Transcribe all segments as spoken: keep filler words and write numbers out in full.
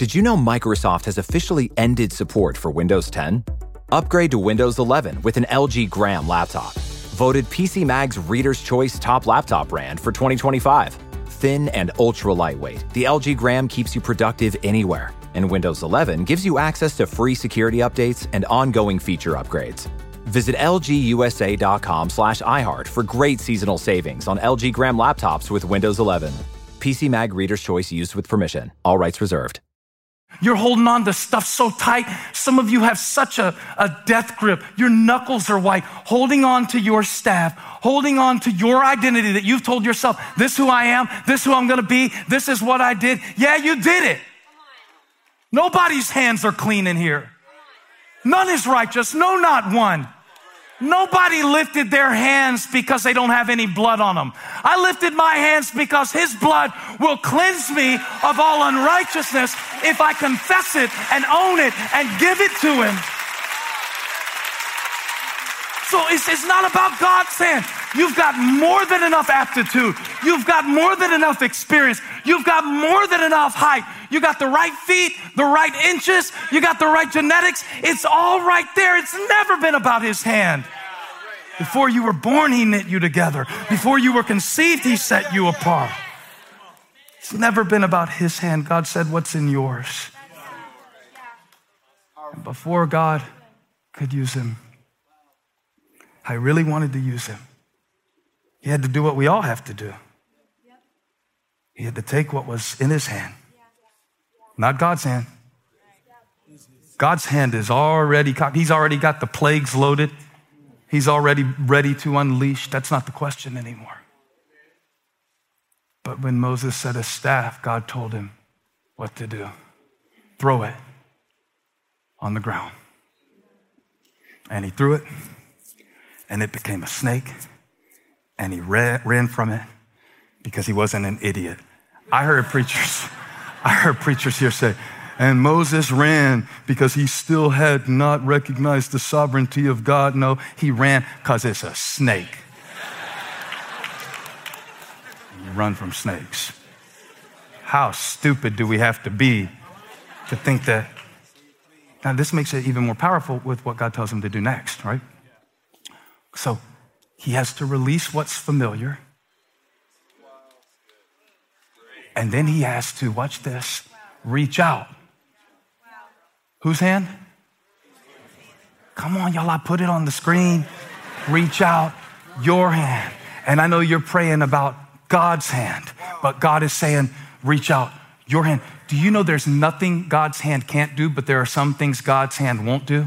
Did you know Microsoft has officially ended support for Windows ten? Upgrade to Windows eleven with an L G Gram laptop. Voted P C Mag's Reader's Choice Top Laptop Brand for twenty twenty-five. Thin and ultra lightweight, the L G Gram keeps you productive anywhere. And Windows eleven gives you access to free security updates and ongoing feature upgrades. Visit lgusa.com slash iHeart for great seasonal savings on L G Gram laptops with Windows eleven. P C Mag Reader's Choice used with permission. All rights reserved. You're holding on to stuff so tight. Some of you have such a, a death grip. Your knuckles are white, holding on to your staff, holding on to your identity that you've told yourself, this is who I am, this is who I'm gonna be, this is what I did. Yeah, you did it. Nobody's hands are clean in here. None is righteous, no, not one. Nobody lifted their hands because they don't have any blood on them. I lifted my hands because his blood will cleanse me of all unrighteousness if I confess it and own it and give it to him. So it's, it's not about God's hand. You've got more than enough aptitude. You've got more than enough experience. You've got more than enough height. You got the right feet, the right inches. You got the right genetics. It's all right there. It's never been about his hand. Before you were born, he knit you together. Before you were conceived, he set you apart. It's never been about his hand. God said, what's in yours? And before God could use him, I really wanted to use him. He had to do what we all have to do. He had to take what was in his hand, not God's hand. God's hand is already, he's already got the plagues loaded. He's already ready to unleash. That's not the question anymore. But when Moses set his staff, God told him what to do. Throw it on the ground. And he threw it, and it became a snake, and he ran, ran from it because he wasn't an idiot. I heard preachers, I heard preachers here say, and Moses ran because he still had not recognized the sovereignty of God. No, he ran because it's a snake. You run from snakes. How stupid do we have to be to think that? Now, this makes it even more powerful with what God tells him to do next, right? So he has to release what's familiar. And then he has to, watch this, reach out. Whose hand? Come on, y'all, I put it on the screen. Reach out, your hand. And I know you're praying about God's hand, but God is saying, reach out, your hand. Do you know there's nothing God's hand can't do, but there are some things God's hand won't do?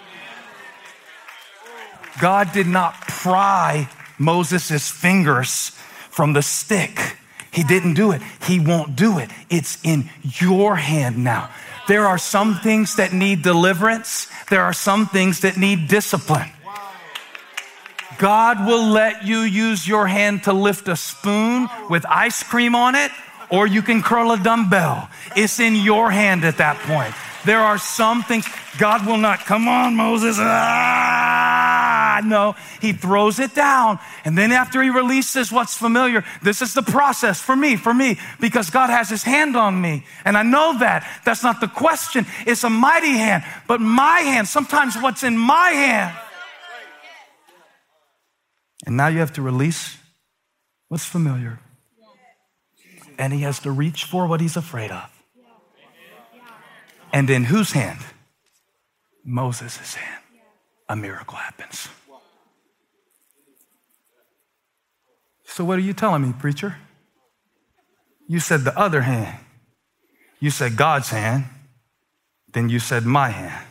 God did not pry Moses' fingers from the stick. He didn't do it. He won't do it. It's in your hand now. There are some things that need deliverance. There are some things that need discipline. God will let you use your hand to lift a spoon with ice cream on it, or you can curl a dumbbell. It's in your hand at that point. There are some things God will not, come on, Moses. Ah, no, he throws it down. And then after he releases what's familiar, this is the process for me, for me, because God has his hand on me. And I know that. That's not the question. It's a mighty hand. But my hand, sometimes what's in my hand. And now you have to release what's familiar. And he has to reach for what he's afraid of. And in whose hand? Moses' hand. A miracle happens. So what are you telling me, preacher? You said the other hand. You said God's hand. Then you said my hand.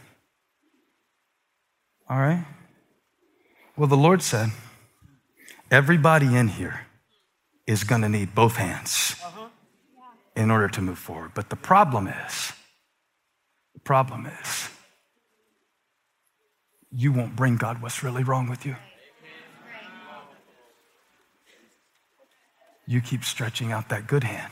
All right? Well, the Lord said, everybody in here is going to need both hands in order to move forward. But the problem is, the problem is, you won't bring God what's really wrong with you. You keep stretching out that good hand.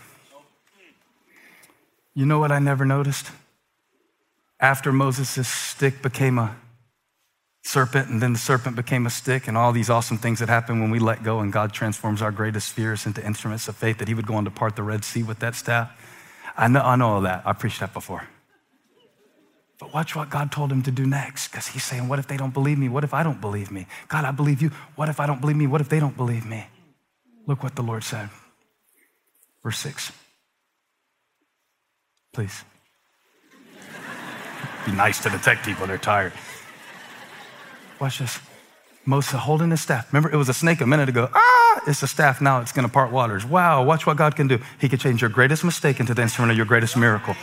You know what I never noticed? After Moses' stick became a serpent, and then the serpent became a stick, and all these awesome things that happen when we let go and God transforms our greatest fears into instruments of faith, that he would go on to part the Red Sea with that staff. I know, I know all that. I preached that before. But watch what God told him to do next, because he's saying, what if they don't believe me? What if I don't believe me? God, I believe you. What if I don't believe me? What if they don't believe me? Look what the Lord said. Verse six. Please. Be nice to the tech people. They're tired. Watch this. Moses holding his staff. Remember, it was a snake a minute ago. Ah, it's a staff now. It's going to part waters. Wow, watch what God can do. He can change your greatest mistake into the instrument of your greatest miracle.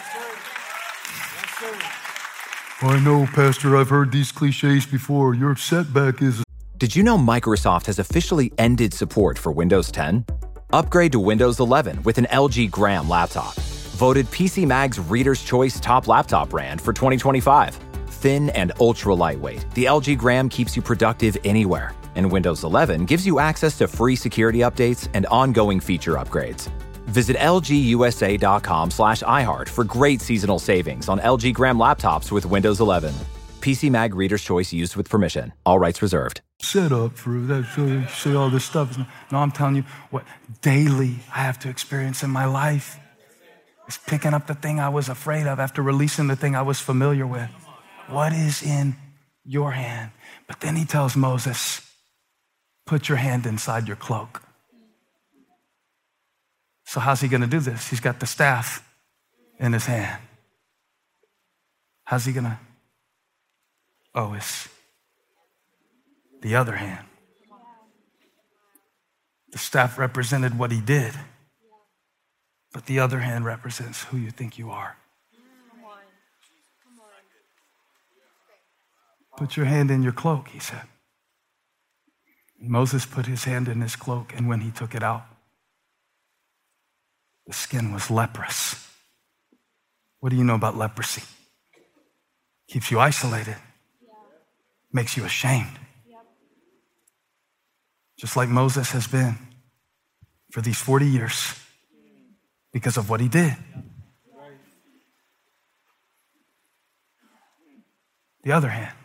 I know, Pastor, I've heard these cliches before. Your setback is... Did you know Microsoft has officially ended support for Windows ten? Upgrade to Windows eleven with an L G Gram laptop. Voted P C Mag's Reader's Choice Top Laptop Brand for twenty twenty-five. Thin and ultra lightweight, the L G Gram keeps you productive anywhere. And Windows eleven gives you access to free security updates and ongoing feature upgrades. Visit lgusa.com slash iHeart for great seasonal savings on L G Gram laptops with Windows eleven. P C Mag Reader's Choice used with permission. All rights reserved. Set up for that, so you say all this stuff. No, I'm telling you what daily I have to experience in my life is picking up the thing I was afraid of after releasing the thing I was familiar with. What is in your hand? But then he tells Moses, put your hand inside your cloak. So how's he going to do this? He's got the staff in his hand. How's he going to? Oh, it's the other hand. The staff represented what he did, but the other hand represents who you think you are. Put your hand in your cloak, he said. Moses put his hand in his cloak, and when he took it out, the skin was leprous. What do you know about leprosy? Keeps you isolated. Makes you ashamed. Just like Moses has been for these forty years because of what he did. The other hand,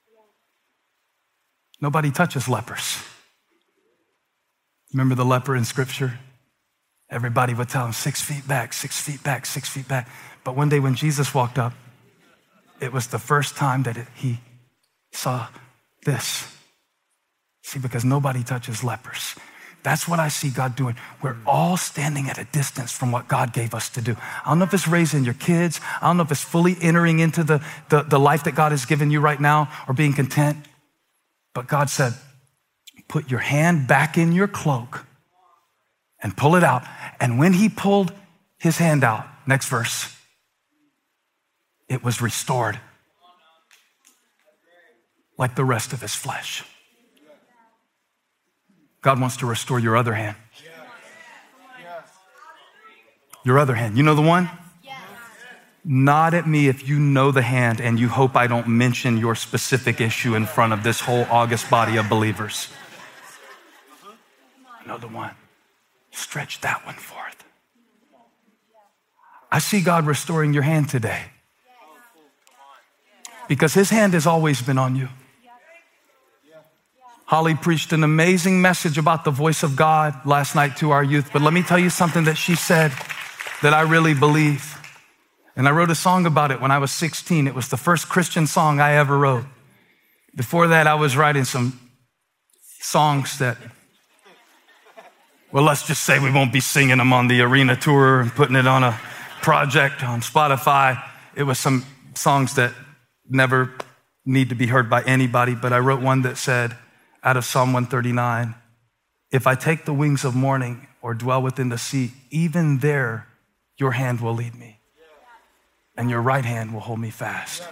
nobody touches lepers. Remember the leper in Scripture? Everybody would tell him, six feet back, six feet back, six feet back. But one day when Jesus walked up, it was the first time that it, he saw this. See, because nobody touches lepers. That's what I see God doing. We're all standing at a distance from what God gave us to do. I don't know if it's raising your kids. I don't know if it's fully entering into the, the, the life that God has given you right now or being content. But God said, put your hand back in your cloak and pull it out. And when he pulled his hand out, next verse, it was restored like the rest of his flesh. God wants to restore your other hand. Your other hand. You know the one? Nod at me if you know the hand and you hope I don't mention your specific issue in front of this whole august body of believers. I know the one. Stretch that one forth. I see God restoring your hand today because his hand has always been on you. Holly preached an amazing message about the voice of God last night to our youth, but let me tell you something that she said that I really believe. And I wrote a song about it when I was sixteen. It was the first Christian song I ever wrote. Before that, I was writing some songs that, well, let's just say we won't be singing them on the arena tour and putting it on a project on Spotify. It was some songs that never need to be heard by anybody, but I wrote one that said, out of Psalm one thirty-nine, if I take the wings of morning or dwell within the sea, even there your hand will lead me and your right hand will hold me fast.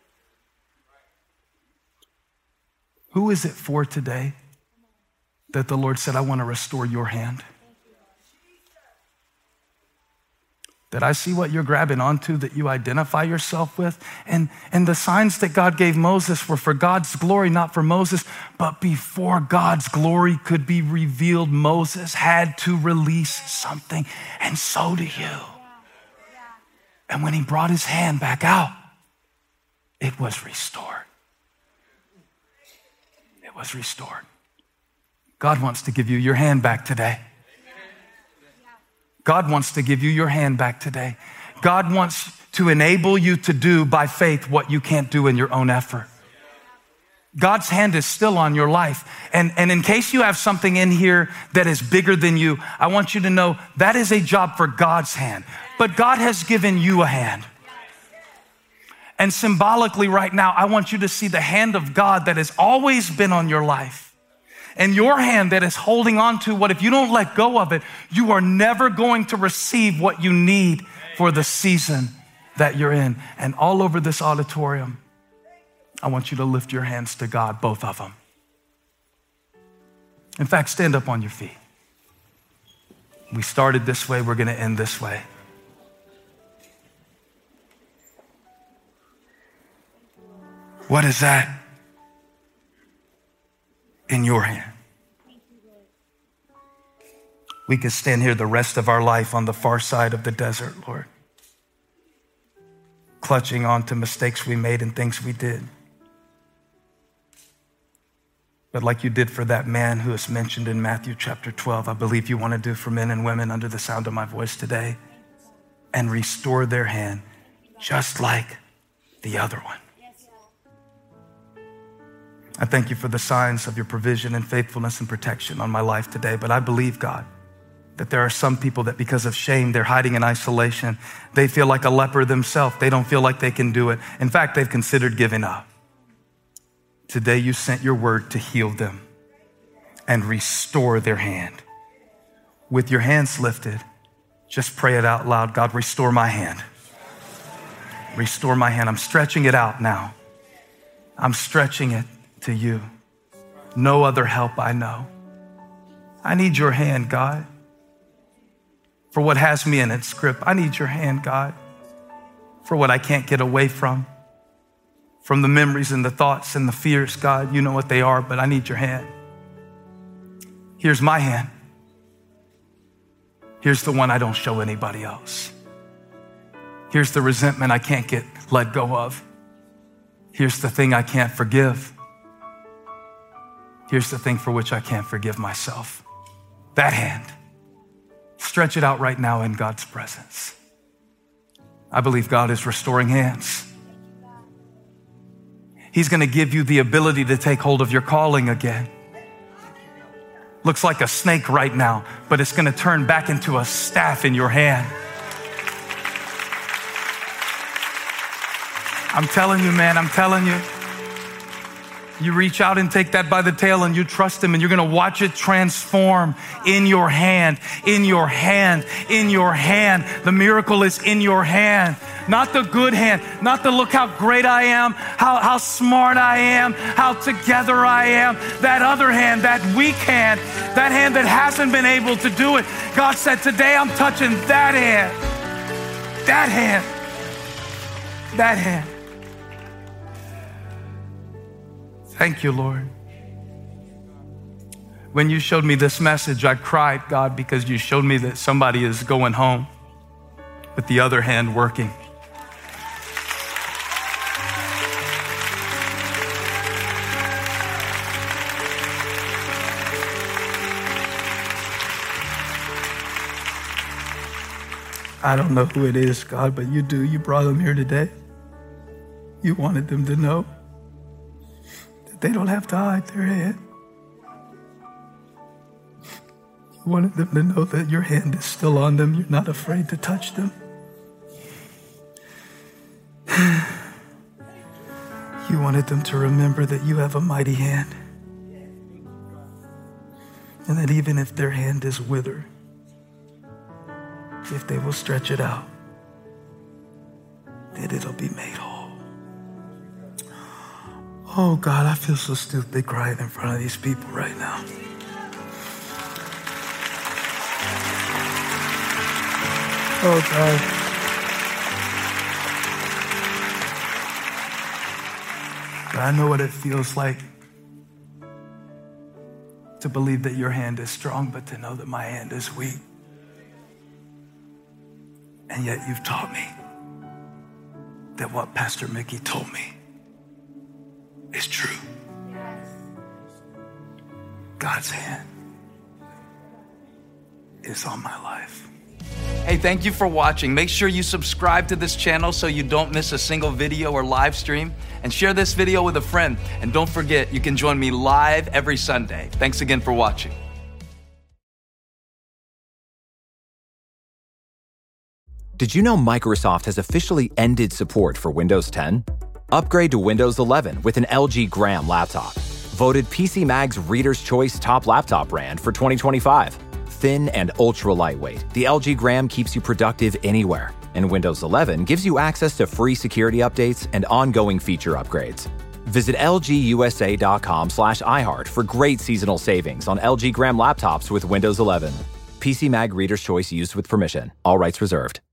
Who is it for today that the Lord said, I want to restore your hand? That I see what you're grabbing onto, that you identify yourself with. And, and the signs that God gave Moses were for God's glory, not for Moses. But before God's glory could be revealed, Moses had to release something. And so do you. And when he brought his hand back out, it was restored. It was restored. God wants to give you your hand back today. God wants to give you your hand back today. God wants to enable you to do by faith what you can't do in your own effort. God's hand is still on your life. And, and in case you have something in here that is bigger than you, I want you to know that is a job for God's hand. But God has given you a hand. And symbolically right now, I want you to see the hand of God that has always been on your life. And your hand that is holding on to what if you don't let go of it, you are never going to receive what you need for the season that you're in. And all over this auditorium, I want you to lift your hands to God, both of them. In fact, stand up on your feet. We started this way, we're going to end this way. What is that in your hand? We could stand here the rest of our life on the far side of the desert, Lord, clutching on to mistakes we made and things we did. But like you did for that man who is mentioned in Matthew chapter twelve, I believe you want to do for men and women under the sound of my voice today, and restore their hand just like the other one. I thank you for the signs of your provision and faithfulness and protection on my life today. But I believe, God, that there are some people that because of shame, they're hiding in isolation. They feel like a leper themselves. They don't feel like they can do it. In fact, they've considered giving up. Today you sent your word to heal them and restore their hand. With your hands lifted, just pray it out loud. God, restore my hand. Restore my hand. I'm stretching it out now. I'm stretching it to you. No other help I know. I need your hand, God. For what has me in its grip, I need your hand, God. For what I can't get away from. From the memories and the thoughts and the fears, God, you know what they are, but I need your hand. Here's my hand. Here's the one I don't show anybody else. Here's the resentment I can't get let go of. Here's the thing I can't forgive. Here's the thing for which I can't forgive myself. That hand. Stretch it out right now in God's presence. I believe God is restoring hands. He's going to give you the ability to take hold of your calling again. Looks like a snake right now, but it's going to turn back into a staff in your hand. I'm telling you, man, I'm telling you. You reach out and take that by the tail and you trust him and you're going to watch it transform in your hand, in your hand, in your hand. The miracle is in your hand, not the good hand, not the look how great I am, how, how smart I am, how together I am. That other hand, that weak hand, that hand that hasn't been able to do it. God said, today I'm touching that hand, that hand, that hand. Thank you, Lord. When you showed me this message, I cried, God, because you showed me that somebody is going home with the other hand working. I don't know who it is, God, but you do. You brought them here today. You wanted them to know they don't have to hide their hand. You wanted them to know that your hand is still on them. You're not afraid to touch them. You wanted them to remember that you have a mighty hand. And that even if their hand is withered, if they will stretch it out, that it'll be made whole. Oh God, I feel so stupid crying in front of these people right now. Oh God. But I know what it feels like to believe that your hand is strong, but to know that my hand is weak. And yet you've taught me that what Pastor Mickey told me is true. God's hand is on my life. Hey, thank you for watching. Make sure you subscribe to this channel so you don't miss a single video or live stream. And share this video with a friend. And don't forget, you can join me live every Sunday. Thanks again for watching. Did you know Microsoft has officially ended support for Windows ten? Upgrade to Windows eleven with an L G Gram laptop. Voted P C Mag's Reader's Choice Top Laptop Brand for twenty twenty-five. Thin and ultra lightweight, the L G Gram keeps you productive anywhere. And Windows eleven gives you access to free security updates and ongoing feature upgrades. Visit lgusa.com slash iHeart for great seasonal savings on L G Gram laptops with Windows eleven. P C Mag Reader's Choice used with permission. All rights reserved.